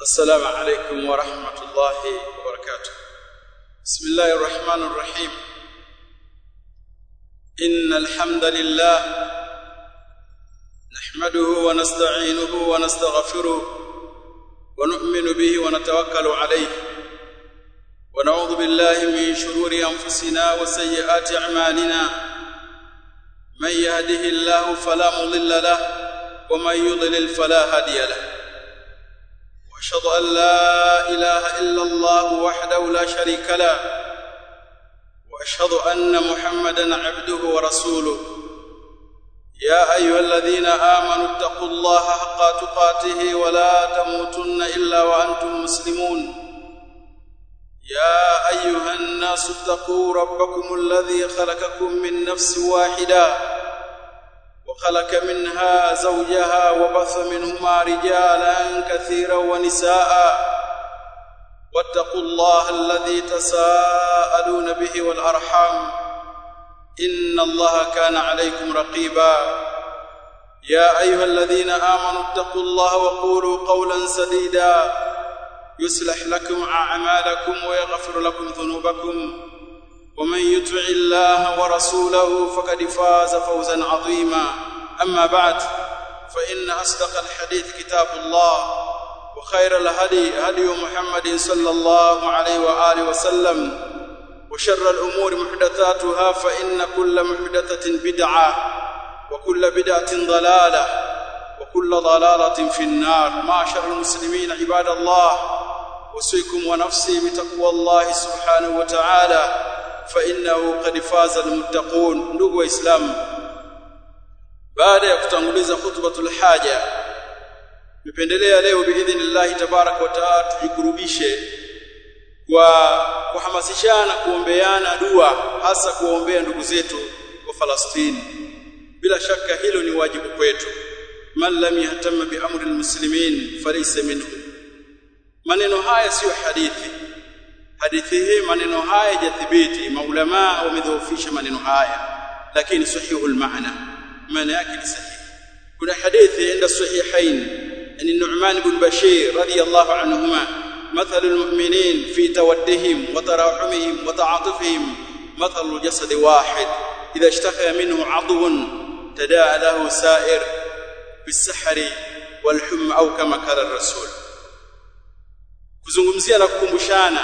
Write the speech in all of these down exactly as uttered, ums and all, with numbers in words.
السلام عليكم ورحمة الله وبركاته. بسم الله الرحمن الرحيم. إن الحمد لله نحمده ونستعينه ونستغفره ونؤمن به ونتوكل عليه ونعوذ بالله من شرور أنفسنا وسيئات أعمالنا. من يهده الله فلا مضل له ومن يضلل فلا هادي له. وأشهد أن لا إله إلا الله وحده لا شريك له وأشهد أن محمدًا عبده ورسوله. يا أيها الذين آمنوا اتقوا الله حق تقاته ولا تموتن إلا وأنتم مسلمون. يا أيها الناس اتقوا ربكم الذي خلقكم من نفس واحدة وخلق منها زوجها وبث منهما رجالا كثيرا ونساء واتقوا الله الذي تساءلون به والأرحام إن الله كان عليكم رقيبا. يا أيها الذين آمنوا اتقوا الله وقولوا قولا سديدا يصلح لكم أعمالكم ويغفر لكم ذنوبكم ومن يطع الله ورسوله فقد فاز فوزا عظيما. أما بعد فإن أصدق الحديث كتاب الله وخير الهدي هدي محمد صلى الله عليه وآله وسلم وشر الأمور محدثاتها فإن كل محدثة بدعة وكل بدعة ضلالة وكل ضلالة في النار. معاشر المسلمين عباد الله، أوصيكم ونفسي بتقوى الله سبحانه وتعالى فإنه قد فاز المتقون. Ndugu Waislamu, baada ya kutanguliza khutbatul haja, nipendelea leo biidhnillah tabarak wa taala tujikurubishe kwa kuhamasishana kuombeana dua, hasa kuombea ndugu zetu wa Falastini. Bila shaka hilo ni wajibu kwetu. Man lam yahtam bi amri almuslimin falaysa minhum. Maneno haya sio hadithi. Hadithi hii maneno haya hayajathibiti, maulama wamedhoofisha maneno haya, lakini sahihul maana, maana yake ni sahihi. Kuna hadithi inda sahihain an Nu'man ibn Bashir radiyallahu anhuma, mathalu almu'minin fi tawaddihim wa tarahumihim wa ta'atufihim mathalu jasad wahid idha ishtaka minhu 'adwun tadaa lahu sa'ir bis-sahri wal-hum au kama qala ar-rasul. Kuzungumzia na kukumbushana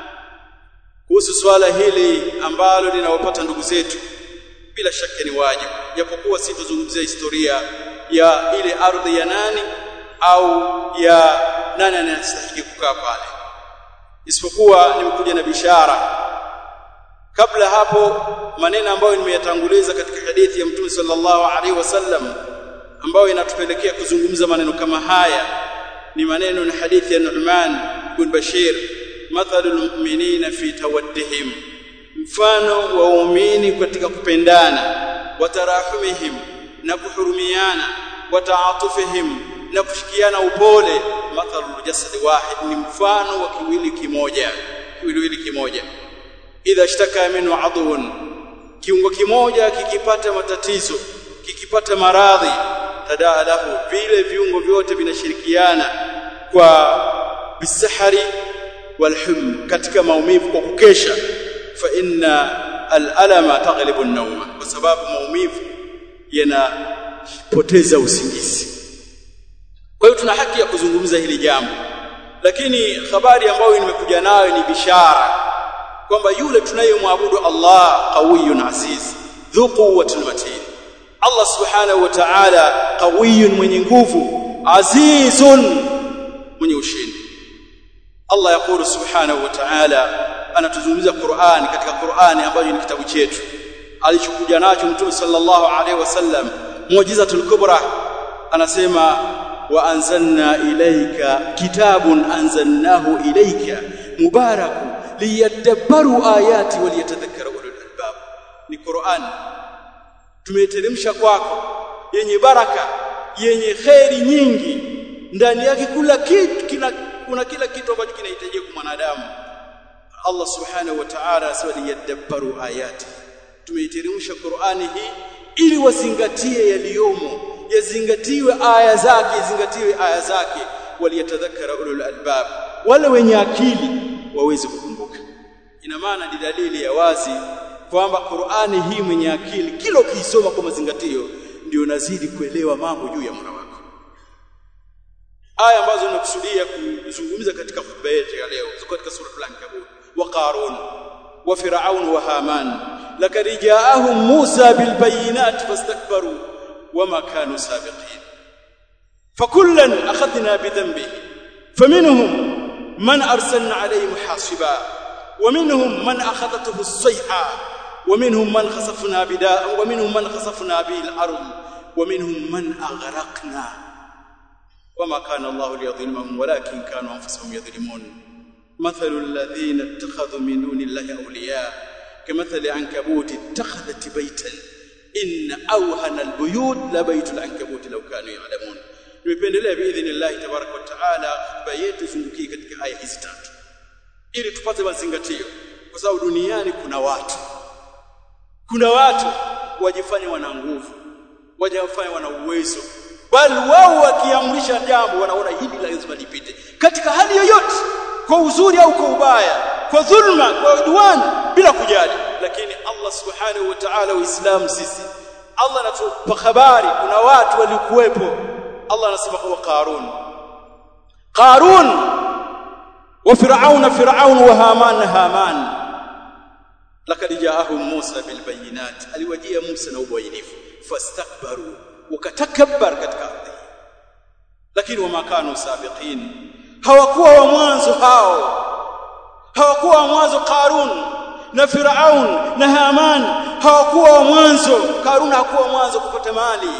kuhusu swala hili ambalo linawapata ndugu zetu, bila shaka ni wajibu, japokuwa sitozungumzia historia ya ile ardhi ya nani au ya nani anastahili kukaa pale, isipokuwa nimekuja na bishara. Kabla hapo, maneno ambayo nimeyatanguliza katika hadithi ya Mtume sallallahu alaihi wasallam ambayo inatupelekea kuzungumza maneno kama haya ni maneno na hadithi ya Nu'man ibn Bashir, mathalul mu'minina fi tawaddihim, mfano wa waumini katika kupendana, wa tarahumihim, na kuhurumiana, wa ta'atufihim, na kushikiana upole, mathalul jasad wahid, ni mfano wa kiwili kimoja, kiwili kimoja. Idha ishtaka minhu 'adwun, kiungo kimoja kikipata matatizo, kikipata maradhi, tadaa lahu, vile viungo vyote vinashirikiana kwa bisahari walhum, katika maumivu, kwa kukesha. Fa inna al-alama taghlibu an-nawma, kwa sababu maumivu yanapoteza usingizi. Kwa hiyo tuna haki ya kuzungumza hili jambo, lakini habari ambayo nimekuja nayo ni bishara kwamba yule tunayemwabudu Allah qawiyyun aziz dhu quwwatin matin. Allah subhanahu wa ta'ala qawiyyun, mwenye nguvu, azizun, mwenye ushindi. Allah yakulu subhanahu wa ta'ala, anatuzungumza Qur'an, katika Qur'ani ambayo ni kitabu chetu alichokuja nacho Mtume sallallahu alaihi wasallam, muujizatul kubra. Anasema wa anzalna ilayka kitabun anzalnahu ilayka mubarakun liyadabbaru ayati waliyatadhakkara ulul albab. Ni Qur'an tumeteremsha kwako, yenye baraka, yenye khairi nyingi, ndani yake kila kitu kina kuna kila kitu ambacho kinahitajika kwa mwanadamu. Allah subhanahu wa ta'ala asema yadabbaru ayati, tumeiteremsha Qur'ani hii ili wazingatie yaliyomo, yazingatiwe aya zake, yazingatiwe aya zake, waliyatadhakkara ulul albab, wale wenye akili waweze kukumbuka. Ina maana ni dalili ya wazi kwamba Qur'ani hii mwenye akili kila ukisoma kwa mazingatio ndio unazidi kuelewa mambo juu ya Mola wako. Aya ambazo tunakusudia kuzungumza katika khutba yetu ya leo ziko katika sura Al-Ankabut. Wa Qarun wa Fir'aun wa Haman lakad ja'ahum Musa bil bayyinati fastakbaru wama kanu sabiqin fakullan akhadna bi dhanbihi faminhum man arsalna alayhim hasiba ومنهم من أخذته الصيحة ومنهم من خسفنا بداء ومنهم من خسفنا به الأرض ومنهم من أغرقنا وما كان الله ليظلمهم ولكن كانوا أنفسهم يظلمون مثل الذين اتخذوا من دون الله أولياء كمثل عنكبوت اتخذت بيتا إن أوهن البيوت لبيت العنكبوت لو كانوا يعلمون. Nimependelea biidhnillah tabaraka wa taala khutba yetu zungukie katika aya hizi tatu ili tupate mazingatio, kwa sababu duniani kuna watu kuna watu wajifanya wana nguvu, wajifanya wana uwezo, bali wao wakiamrisha jambo wanaona hili lazima lipite katika hali yoyote, kwa uzuri au kwa ubaya, kwa dhulma, kwa udwan, bila kujali. Lakini Allah subhanahu wa ta'ala, Uislamu sisi, Allah anatupa habari kuna watu walikuwepo. Allah anasema kwa Qarun Qarun wa Fir'aun Fir'aun wa Haman Haman lakad ja'ahum Musa bil bayyinat, aliwajia Musa na ubainifu, fastakbaru, wakatakabbar katika ardhi, lakini wama kanu sabiqin, hawakuwa wa mwanzo hao, hawakuwa wa mwanzo. Qarun na Fir'aun na Haman hawakuwa wa mwanzo. Qarun hakuwa wa mwanzo kupata mali,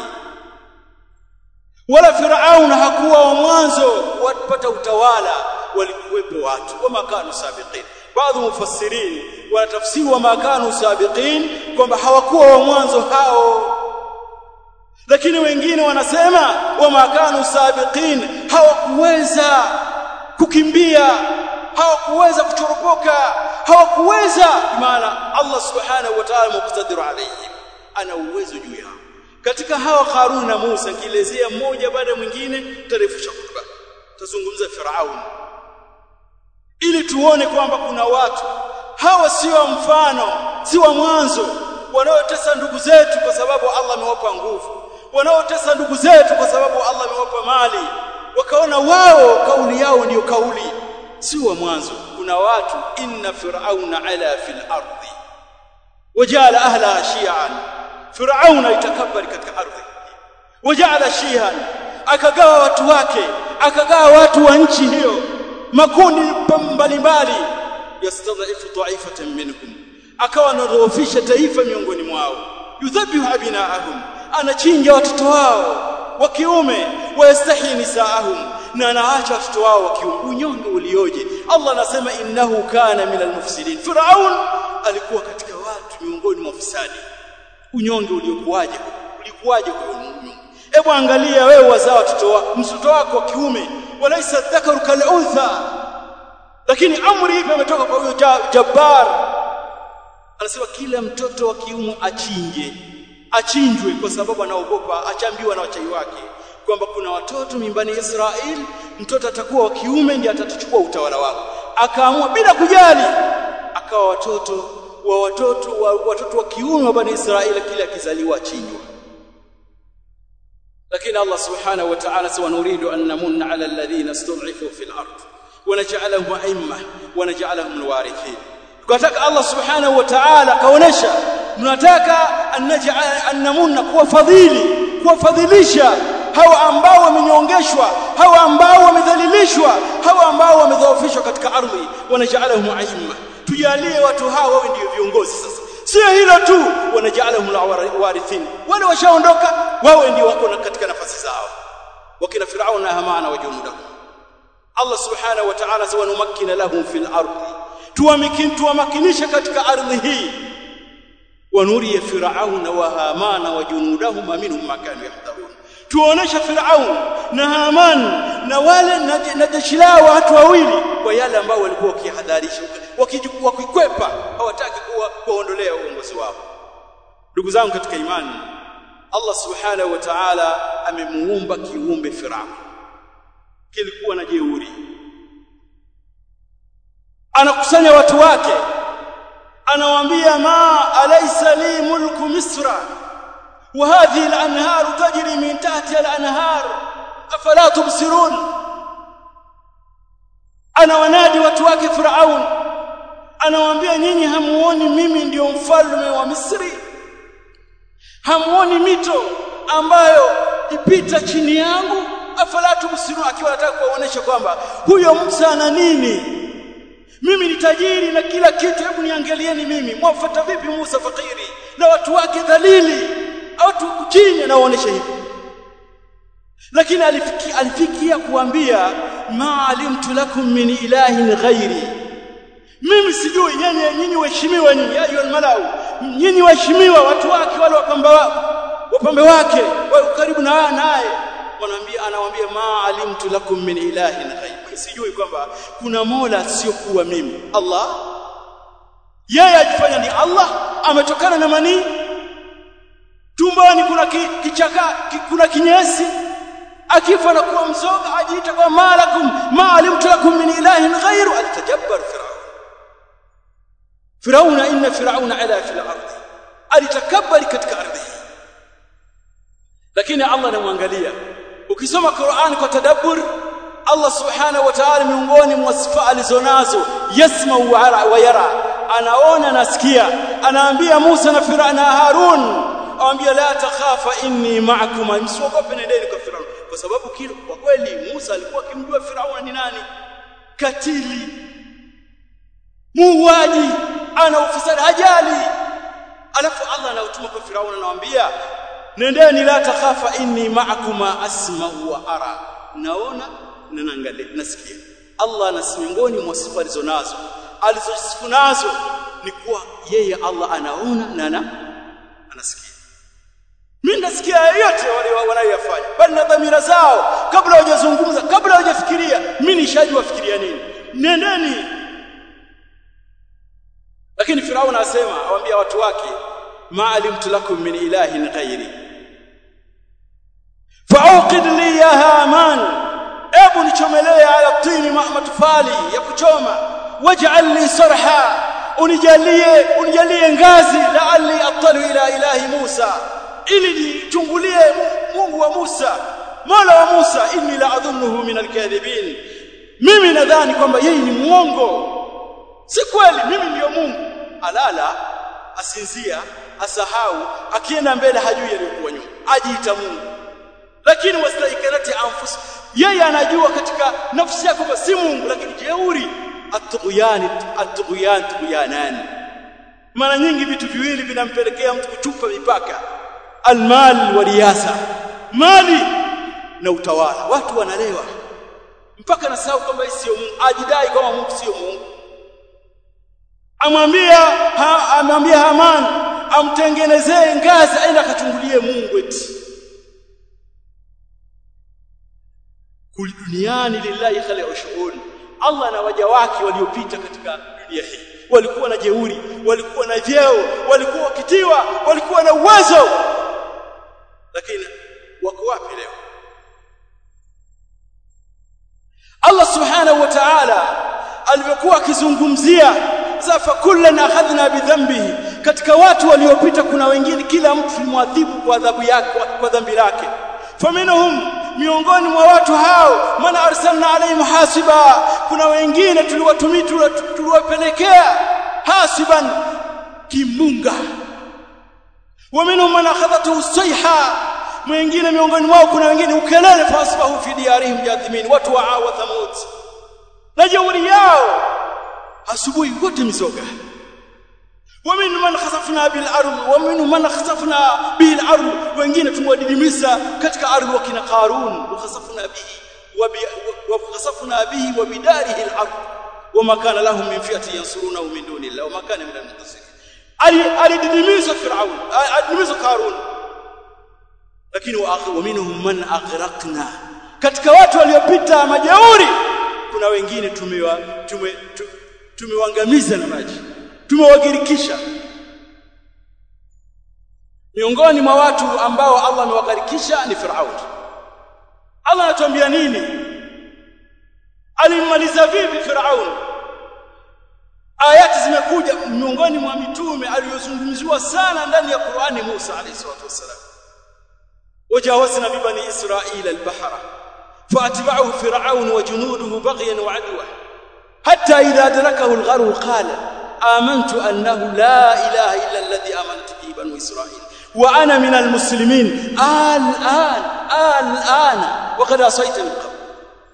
wala Fir'aun hakuwa wa mwanzo kupata utawala, walikuwepo watu. Wama kanu sabiqin, baadhi mufassirin wanatafsiri wama kanu sabiqin kwamba hawakuwa wa mwanzo hao, lakini wengine wanasema wama kanu sabiqin, hawakuweza kukimbia, hawakuweza kuchoropoka, hawakuweza, maana Allah subhanahu wa ta'ala muqtadiru alayhim, ana uwezo juu yao. Katika hawa Qarun na Musa, kielezea mmoja baada mwingine, tarefusha khutba, tazungumza Firaun ili tuone kwamba kuna watu hawa sio mfano, si wa mwanzo, wanaotesa ndugu zetu kwa sababu Allah amewapa nguvu, wanaotesa ndugu zetu kwa sababu Allah amewapa mali, wakaona wao kauli yao ndiyo kauli, si wa mwanzo. Kuna watu, inna fir'auna ala fil ardi waja'ala ahlaha shi'an, Fir'auna itakabari katika ardhi, waja'ala shi'an, akagawa watu wake, akagawa watu wa nchi hiyo makundi mbalimbali, yastadhifu ta'ifatan minhum, akawa anadhoofisha taifa miongoni mwao, yudhabihu abinaahum, anachinja watoto wao wa kiume, wayastahi nisaahum, na anaacha watoto wao wa kiume. Unyonge ulioje! Allah anasema innahu kana minal mufsidin. Firaun alikuwa katika watu miongoni mwa mafisadi. Unyonge uliokuaje! Ulikuaje kwa unyonge? Hebu angalia wewe, wazao watoto wako, mtoto wako wa kiume, walaisa dhakaru kal untha, lakini amri ipi imetoka kwa huyo Jabbar, anasema kila mtoto wa kiume achinje, achinjwe, kwa sababu anaogopa, achambiwa na wachai wake kwamba kuna watoto mimbani Israeli, mtoto atakuwa wa kiume ndiye atachukua utawala wao. Akaamua bila kujali, akawa watoto wa watoto wa watoto wa kiume wa bani Israeli, kila kizaliwa achinjwa. Lakini Allah subhanahu wa ta'ala sawa, nuridu an namunna ala alladhina istud'ifu fil ard wa naj'alahum a'imma wa naj'alahum alwarithin. Tukataka Allah subhanahu wa ta'ala kaonesha, tunataka an namunna, kuwa fadhili, kuwa fadhilisha hawa ambao wamenyongeshwa, hawa ambao wamedhalilishwa, hawa ambao wamedhoofishwa katika ardhi, wa naj'alahum a'imma, tujalie watu hawa wawe ndio viongozi. Sasa sio hilo tu, wanaj'alahum alwarithin, wale washaondoka wao ndio wako katika nafasi zao, wakina Firaun na Haman wa junudahu. Allah subhanahu wa ta'ala sawa, numakkina lahum fil ardi, tuwamikin tuwamakinisha katika ardhi hii, wa nuriya Firaun wa Haman wa junudahum minhum ma kanu yahdharun, tuonesha Firaun na Haman na wale na jeshi lao watu wawili kwa yale ambao walikuwa wakihadharisha, wakikwepa, hawataki kuwa kuondolea uongozi wao. Ndugu zangu katika imani, Allah subhanahu wa ta'ala amemuumba kiumbe Firaun. kilikuwa na jeuri. Anakusanya watu wake, anawaambia ma alaysa li mulku misra wa hadhihi al-anhar tajri min tahtiha al-anhar afala tubsirun. Anawanadi watu wake Firaun, anawaambia nyinyi hamuoni mimi ndio mfalme wa Misri? Hamuoni mito ambayo ipita chini yangu? Afala tubsirun, akiwa anataka kuwaonesha kwamba huyo Musa ana nini, mimi ni tajiri na kila kitu, hebu niangalieni mimi. Mwafuata vipi Musa fakiri na watu wake dhalili, watu chini? Anaonesha hivi. Lakini alifikia alifikia kuambia ma alimtu lakum min ilahin ghairi, mimi sijui. Nyinyi nyinyi waheshimiwa, nyinyi ayu almalau, nyinyi waheshimiwa, watu wake wale wapambe wapambe wake wao karibu na naye, wanaambia anawaambia ma alimtu lakum min ilahin ghairi, sijui kwamba kuna mola sio kuwa mimi. Allah yeye ajifanya ni Allah, ametokana na manii, tumboni kuna kichaka, kuna kinyesi, akifa na kuwa mzoga ajiita kwa malakum ma alimtu lakum min ilahin ghairu. alitajabbar Firaun Firauna inna Firauna ala fil ardi, alitakabari katika ardhi. Lakini Allah anamwangalia. Ukisoma Qur'an kwa tadabbur, Allah subhanahu wa ta'ala miongoni mwa sifa alizonazo yasma wa yara, anaona na sikia. Anaambia Musa na Firaun na Harun, aambia la takhafa inni ma'akuma, msiogope, nendeni kwa Firaun. Kwa sababu kile kwa kweli Musa alikuwa akimjua Firaun ni nani, katili, muuaji, ana ufisadi, hajali. Alafu Allah anautuma kwa Firaun, anawaambia nendeni, la takhafa inni ma'akuma asma'u wa ara, naona na naangalia nasikia. Allah anasema miongoni mwa sifa alizonazo alizosifu nazo ni kuwa yeye Allah anaona na ana anasikia. Mimi nasikia yote wale wanayofanya, bali na dhamira zao kabla hawajazungumza, kabla hawajafikiria, mimi nishajua fikiria nini, nendeni. Lakini Firaun anasema, awaambia watu wake ma alimtu lakum min ilahin ghairi fa'uqid li ya Haman, ebu nichomelee ala tini matufali ya kuchoma, waj'al li sarha, unijalie unijalie ngazi, la'alli attalu ila ilahi Musa, ili nichungulie Mungu wa Musa, Mola wa Musa. inni la adhunnuhu min alkadhibin, mimi nadhani kwamba yeye ni muongo, si kweli mimi ndio Mungu. Alala, asinzia, asahau, akienda mbele hajui yalikuwa nyuma, ajiita Mungu. Lakini wastaikanati anfus, yeye anajua katika nafsi yake kwamba si Mungu, lakini jeuri. at-tughyan at-tughyan tughyanan, mara nyingi vitu viwili vinampelekea mtu kuchupa mipaka, almal wa riyasa, mali na utawala. Watu wanalewa mpaka nasahau kwamba sio Mungu, ajidai kwamba Mungu sio Mungu. Amwambia ha, amwambia Haman amtengenezee ngazi aenda akachungulie Mungu eti. Kul duniani lillahi khali'u shu'un, Allah na waja wake waliopita katika dunia hii walikuwa na jeuri, walikuwa na vyeo, walikuwa wakitiwa, walikuwa na uwezo, lakini wako wapi leo? Allah subhanahu wa ta'ala alipokuwa akizungumzia zafa kullan akhadhna bidhanbihi, katika watu waliopita kuna wengine kila mtu tulimwadhibu kwa adhabu yake, kwa dhambi lake. Faminhum, miongoni mwa watu hao, man arsalna alayhim hasiba, kuna wengine tuliwatumia tuliwapelekea hasiban, kimbunga. Wa minhum man akhadhathu sayha, mwingine miongoni mwao kuna wengine ukelele, fasbahu fi diyarihim jathimin, watu wa wa Thamud, na jeuri yao asubuhi wote mizoga. Wa min man khasafna bil ardh wa min man khasafna bil ardh, wengine tumwadidimisa katika ardhi, wakina Qarun, wa khasafna bihi wa khasafna bihi wa bidarihi al ardh wa ma kana lahum min fi'ati yansurunahu min dunillah wa ma kana min al muntasirin. ali alididimisa Firaun, alididimisa Qarun. Lakini wa akhi wa minhum man aghraqna, katika watu waliopita majeuri kuna wengine tumewa tume tumewaangamiza na maji, tumewagirikisha. Miongoni mwa watu ambao Allah amewagarikisha ni Firaun. Allah anatuambia nini? Alimaliza vipi Firaun? Ayati zimekuja miongoni mwa mitume aliyozungumziwa sana ndani ya Qur'ani Musa alayhi salatu wasalam. Wajawazna bi bani Israila al-bahra fa'atba'ahu Fir'aun wa junuduhu baghyan wa 'adwa hatta idha adrakahu al-gharq qala amantu annahu la ilaha illa alladhi amanat bihi banu Israil wa ana min al-muslimin al-an al-ana wa qad asaytu min qabl.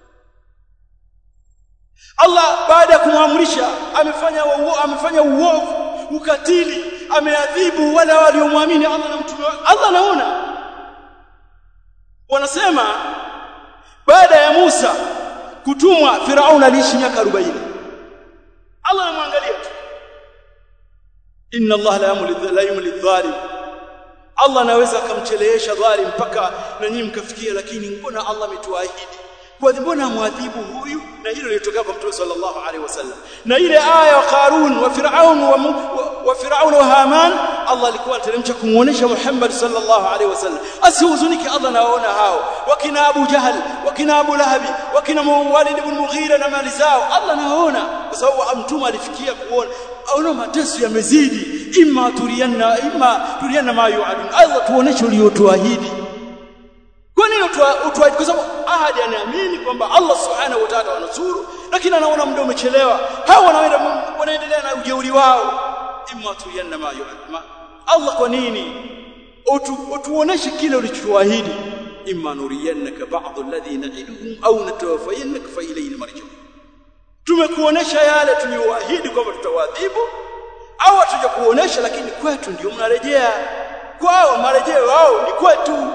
Allah baada ya kumwamrisha amefanya amefanya uovu, ukatili, ameadhibu wale waliomwamini Allah na mtume wake. Allah anaona. Wanasema baada ya Musa kutumwa Firaun aliishi miaka arobaini. Allah anamwangalia tu. Inna Allah la yumli la yumli dhalim. Allah anaweza akamchelewesha dhalim mpaka na nyinyi mkafikia, lakini mbona Allah ametuahidi? Kwa mbona muadhibu huyu? Na hilo lilitokea kwa Mtume sallallahu alaihi wasallam. Na ile aya ya Qarun wa Firaun wa, wa, wa Firaun wa Haman, Allah alikuwa anateremsha kumuonesha Muhammad sallallahu alaihi wasallam asihuzunike. Allah anaona hao wakina Abu Jahal, wakina Abu Lahab, wakina Walid ibn Mughira na mali zao. Allah anaona kwa sababu Mtume alifikia kuona aona mateso yamezidi, imma turiyanna imma turiyanna ma yu'adun. Allah tuoneshe uliotuahidi. Kwa nini utuahidi? Kwa sababu ahadi anaamini kwamba Allah subhanahu wa ta'ala anasuru, lakini anaona muda umechelewa. Hao wanaenda wanaendelea na ujeuri wao. Imma tuyanna ma yu'adun. Allah kwa nini utu utuoneshe kile ulichotuahidi? Imma nuriyannaka ba'd alladhi na'iduhum au natawaffayannaka fa ilayna marji'un. Tumekuonesha yale tuliyoahidi kwamba tutawadhibu, au tuje kuonesha lakini kwetu ndio mnarejea. Kwao marejeo wao ni kwetu.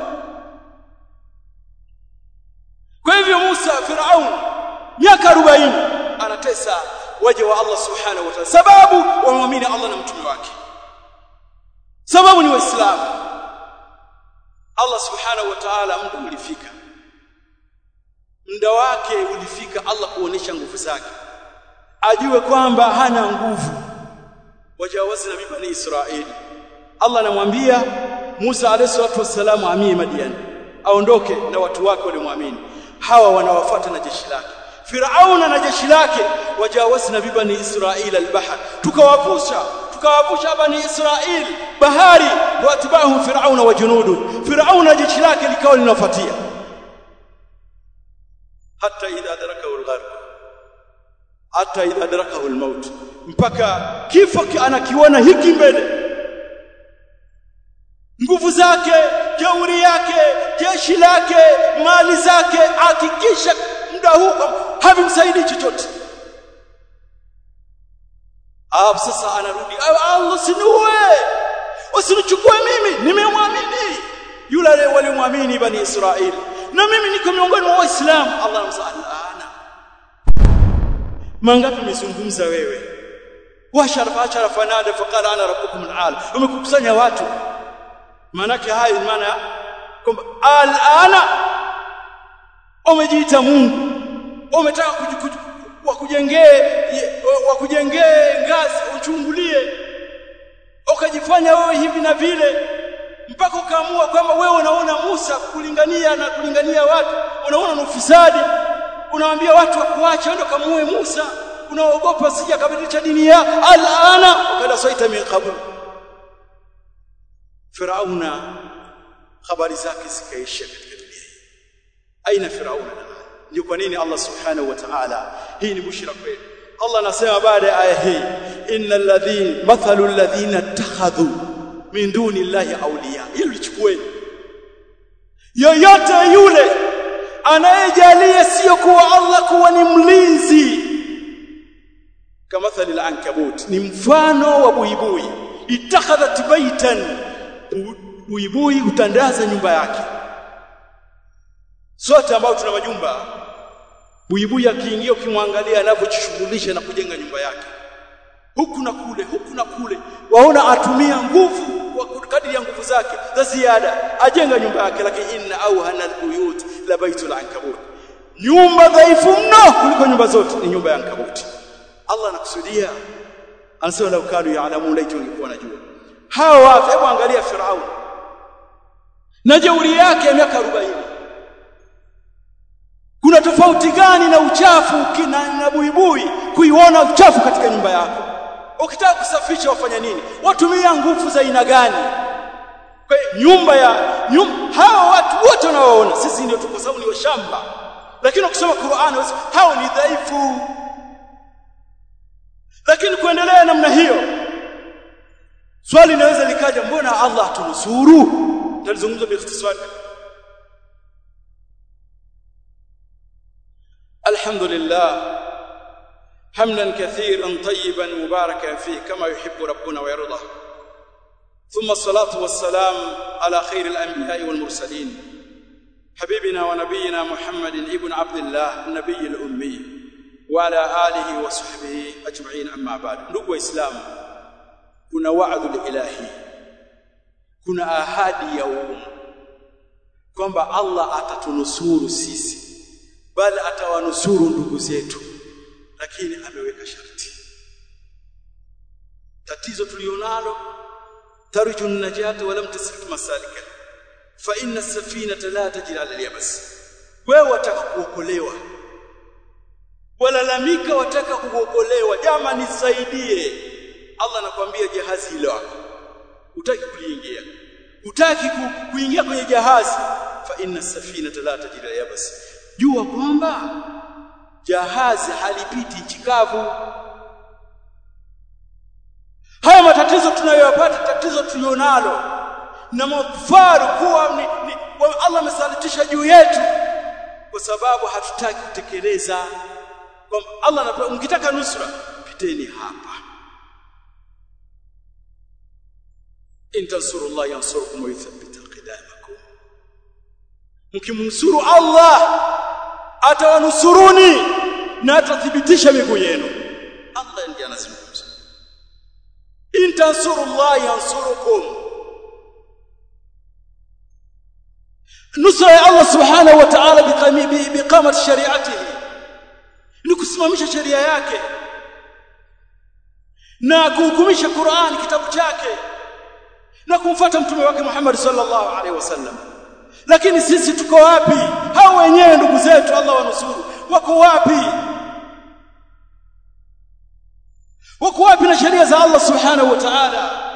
Kwa hivyo Musa Firaun miaka arobaini anatesa waja wa Allah subhanahu wa ta'ala, sababu waamini Allah na mtume wake, sababu ni waislamu. Allah subhanahu wa ta'ala muda ulifika, muda wake ulifika Allah kuonesha nguvu zake, ajue kwamba hana nguvu. Wajawazna bi bani Israil, Allah anamwambia Musa alayhi salatu wasalam amie Madian, aondoke na watu wake waliomwamini. Hawa wanawafuata na jeshi lake Firauna na jeshi lake. Wajawazna bi bani Israil al-bahr, tukawapusha tukawapusha bani Israil bahari, watba'ahu Firauna wa junudu, Firauna jeshi lake likawa linafuatia. Hatta idha adrakahu al-gharq, hatta idha adrakahu al-maut, mpaka kifo anakiona hiki mbele. Nguvu zake, jeuri yake, jeshi lake, mali zake, hakikisha muda huu havimsaidii chochote. Hapo sasa anarudi, Allah sinuwe, usinichukue mimi, nimemwamini yule waliomwamini bani Israili, na mimi niko miongoni mwa Waislamu. Allah msaana. Mangapi umezungumza wewe? Washarafa asharafa nada faqala ana rabbukum al-aala. Umekusanya watu. Manake hayo maana kwamba al-ana umejiita Mungu, umetaka kujengee wakujengee ngazi uchungulie, ukajifanya wewe hivi na vile, mpaka ukaamua kwamba wewe unaona Musa kulingania na kulingania watu, unaona ni ufisadi, unawaambia watu wakuache ndio kamuue Musa, unaogopa sija kabadilisha dini ya al-ana kada saita min qabl. Firauna habari zake zikaisha katika dunia. Aina Firauna? Ndio kwa nini Allah subhanahu wa ta'ala, hii ni bushra kweli. Allah anasema baada ya aya hii, innal ladhina mathalul ladhina takhadhu min duni llahi awliya. Hilo lichukueni. Yoyote yule anayejalia sio kuwa Allah kuwa ni mlinzi, kama mathalil ankabut, ni mfano wa buibui, itakhadhat baitan, buibui utandaza nyumba yake. Sote ambao tuna majumba, buibui akiingia ukimwangalia anavyojishughulisha na kujenga nyumba yake, huku na kule huku na kule, waona atumia nguvu kwa kadiri ya nguvu zake za ziada ajenga nyumba yake. Lakini inna awhana albuyut la baitul ankabut, nyumba dhaifu mno kuliko nyumba zote ni nyumba ya ankabut. Allah anakusudia, anasema lau kanu ya'lamun, laiti walikuwa wanajua. Hawa hebu angalia Firaun na jeuri yake ya miaka arobaini. Kuna tofauti gani na uchafu kina na buibui kuiona uchafu katika nyumba yako? Ukitaka kusafisha wafanya nini? Watumia nguvu za aina gani? Kwa nyumba ya nyumba, hao watu wote wanaoona sisi ndio tuko sababu ni washamba. Lakini ukisoma Qur'ani hao ni dhaifu. Lakini kuendelea namna hiyo, swali linaweza likaja, mbona Allah tunusuru? Talizungumza kwa ikhtisari. Alhamdulillah hamdan kathiran tayyiban mubarakan fihi kama yuhibbu rabbuna wa yarda. Thumma salatu wassalam ala khairil anbiya'i wal mursalin habibina wa nabiyyina Muhammadin ibn Abdullah an-nabiyil ummi wa ala alihi wa sahbihi ajma'in, amma ba'd. Ndugu waislamu, kuna wa'dul ilahi, kuna ahadi ya uungu kwamba Allah atatunusuru sisi, bali atawanusuru ndugu zetu, lakini ameweka sharti. Tatizo tulionalo, tarju an-najata wa lam tasrik masalika fa inna as-safinata la tajri 'ala al-yabas. Wewe wataka kuokolewa, walalamika wataka kuokolewa, jamaa nisaidie. Allah anakuambia jahazi hilo wako, utaki kuliingia, utaki kuingia kwenye jahazi, fa inna as-safinata la tajri 'ala al-yabas. Jua kwamba jahazi halipiti nchi kavu. Haya matatizo tunayoyapata, tatizo tulionalo na mafaru kuwa ni, ni Allah amesalitisha juu yetu kwa sababu hatutaki kutekeleza. Kwa Allah anapenda, mkitaka nusra piteni hapa. In tansurullah yansurkum wa yuthabbit aqdamakum. Mkimnusuru Allah atawanusuruni na atathibitisha miguu yenu. Allah ndiye anazungumza. In tansurullah yansurukum. Nusra ya Allah subhanahu wa ta'ala biqamat shari'atihi, ni kusimamisha sheria yake na kuhukumisha Qur'an, kitabu chake, na kumfuata mtume wake Muhammad sallallahu alaihi wasallam. Lakini sisi tuko wapi? Hao wenyewe ndugu zetu Allah wanusuru wako wapi? Wako wapi na sheria za Allah subhanahu wa ta'ala?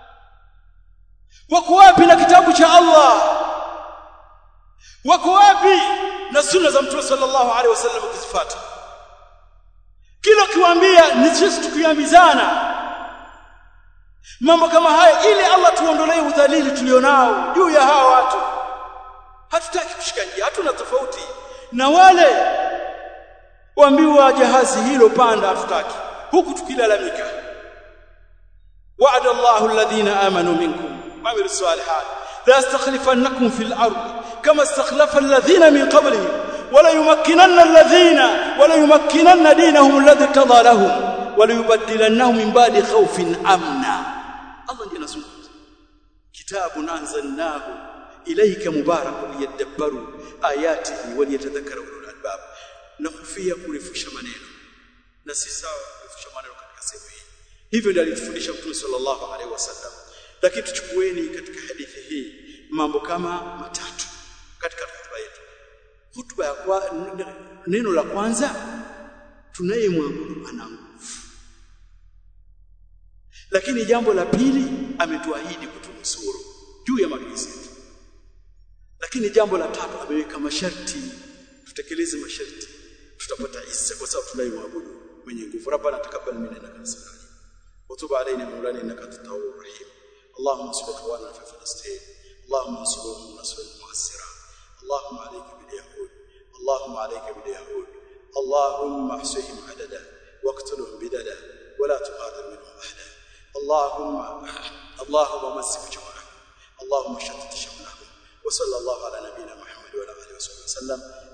Wako wapi na kitabu cha Allah? Wako wapi na sunna za mtume sallallahu alaihi wasallam kuzifuata? Kila kiwaambia ni sisi tukiambizana mambo kama haya ili Allah tuondolee udhalili tulionao juu ya hawa watu. Hatutaki kushika njia, hatuna tofauti na wale waambiwa jahazi hilo panda, hatutaki, huku tukilalamika. Wa'ada Allahu alladhina amanu minkum wa amilus salihat la yastakhlifannakum fil ardi kama istakhlafa alladhina min qablihim wa la yumakkinanna alladhina wa la yumakkinanna dinahum alladhi tada lahum wa la yubaddilannahum min ba'di khawfin amna. Allah ndiye anazungumza, kitabun anzalnahu ilayka mubarakun liyadabbaru ayatihi wa liyatadhakkara ulul albab. Na kufia kurefusha maneno, na si sawa kurefusha maneno katika sehemu hii. Hivyo ndiyo alitufundisha Mtume sallallahu alaihi wasallam. Lakini tuchukueni katika hadithi hii mambo kama matatu katika hotuba yetu. Hotuba ya kwa, neno la kwanza, tunayemwabudu ana nguvu. Lakini jambo la pili, ametuahidi kutunusuru juu ya maadui zetu. Lakini jambo la tatu, ameweka masharti, tutekeleze masharti, tutapata izza kwa sababu tunayemwabudu mwenye nguvu. Rabbana taqabbal minna innaka antas samiul alim wa tub alayna mawlana innaka antat tawwabur rahim. Allahumma ansur ikhwana fi Filastin, Allahumma ansurhum nasran mu'assira. Allahumma alayka bil yahud, Allahumma alayka bil yahud, Allahumma ahsihim adada waqtulhum bidada wa la tuqadir minhum ahada. Allahumma Allahumma massik jama'ahum, Allahumma shattit shamlahum. Wa sallallahu ala nabiyyina Muhammad wa ala alihi wa sallam.